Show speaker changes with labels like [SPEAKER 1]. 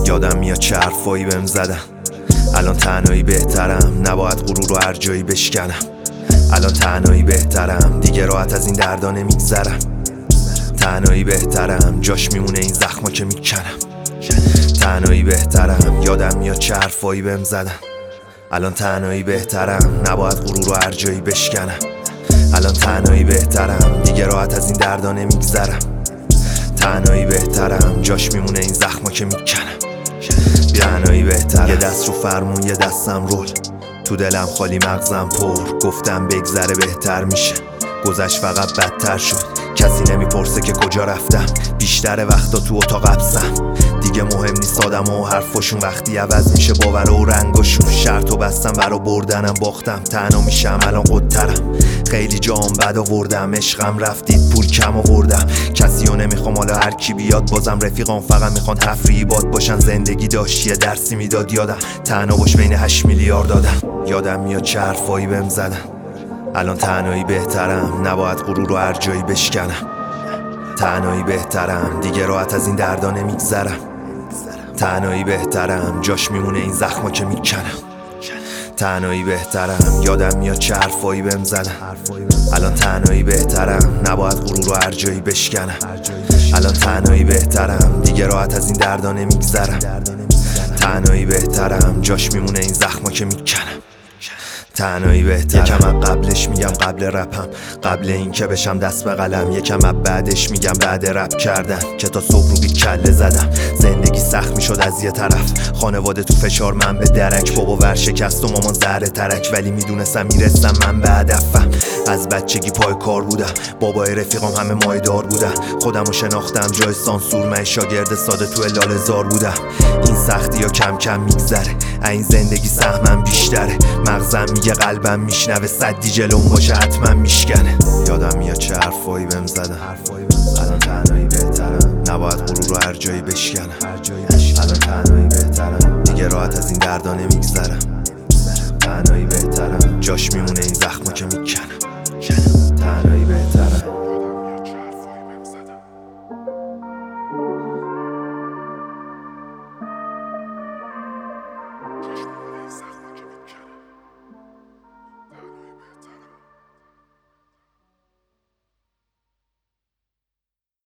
[SPEAKER 1] یادم میاد چه حرفایی بهم زدن. الان تنهایی بهترم، نباید غرور رو هر جایی بشکنم. الان تنهایی بهترم، دیگه راحت از این دردا نمیگذرم. تنهایی بهترم، جاش میمونه این زخما که میکنم. تنهایی بهترم، یادم میاد چه حرفایی بهم زدن. الان تنهایی بهترم، نباید غرور رو هر جایی بشکنم. الان تنهایی بهترم، دیگه راحت از این دردا نمیگذرم. تنهایی بهترم، جاش میمونه این زخما که میکنم. تنهایی بهترم، یه دست رو فرمون یه دستم رول، تو دلم خالی مغزم پر. گفتم بگذره بهتر میشه، گذشت فقط بدتر شد. کسی نمیپرسه که کجا رفتم، بیشتر وقتا تو اتاق حبسم. دیگه مهم نیست آدم و حرفاشون، وقتی عوض میشه باور و رنگاشون. شرط و بستم برا بردنم، باختم تنها میشم الان قدترم. خیلی جام بد آوردم، عشقم رفتید پول کم آوردم. کسی رو نمیخوام حالا هر کی بیاد، بازم رفیقام فقط میخوان تفریحی باد باشن. زندگی داشت یه درسی میداد، یادم تنها باش بین 8 میلیارد دادم. یادم میاد چه حرفایی بهم زدن. الان تنهایی بهترم، نباید غرور رو هر جایی بشکنم. تنهایی بهترم، دیگه راحت از این دردا نمیگذرم. تنهایی بهترم، جاش میمونه این زخما که میکنم. تنهایی بهترم، یادم میاد چه حرفایی بهم زدن. الان تنهایی بهترم، نباید غرور رو هر جایی بشکنم. الان تنهایی بهترم، دیگه راحت از این دردا نمیگذرم. تنهایی بهترم، جاش میمونه این زخما که میکنم. تنهایی بهترم. یکم از قبلش میگم قبل رپم، قبل این که بشم دست به قلم. یکم از بعدش میگم بعد رپ کردن، که تا صبح رو بی کله زدم. زندگی سخت میشد از یه طرف، خانواده تو فشار، من به درک. بابا ورشکست و مامان زهر ترک، ولی میدونستم میرسم من به هدفم. از بچگی پای کار بودم، بابای رفیقام همه مایدار بودن. خودمو شناختم جای سانسور، من شاگرد ساده تو لال زار بودم. این سختی ها کم کم میگذره، این زندگی سهمم بیشتره. مغزم میگه قلبم میشنوه، صدی جلوم باشه حتما میشکنه. یادم میاد چه حرفایی بهم زدن. الان تنهایی بهترم، نباید غرور رو هر جایی بشکنم. الان تنهایی بهترم، دیگه راحت از این دردا نمیگذرم. تنهایی بهترم، جاش میمونه این زخما که میکنم. تنهایی بهترم.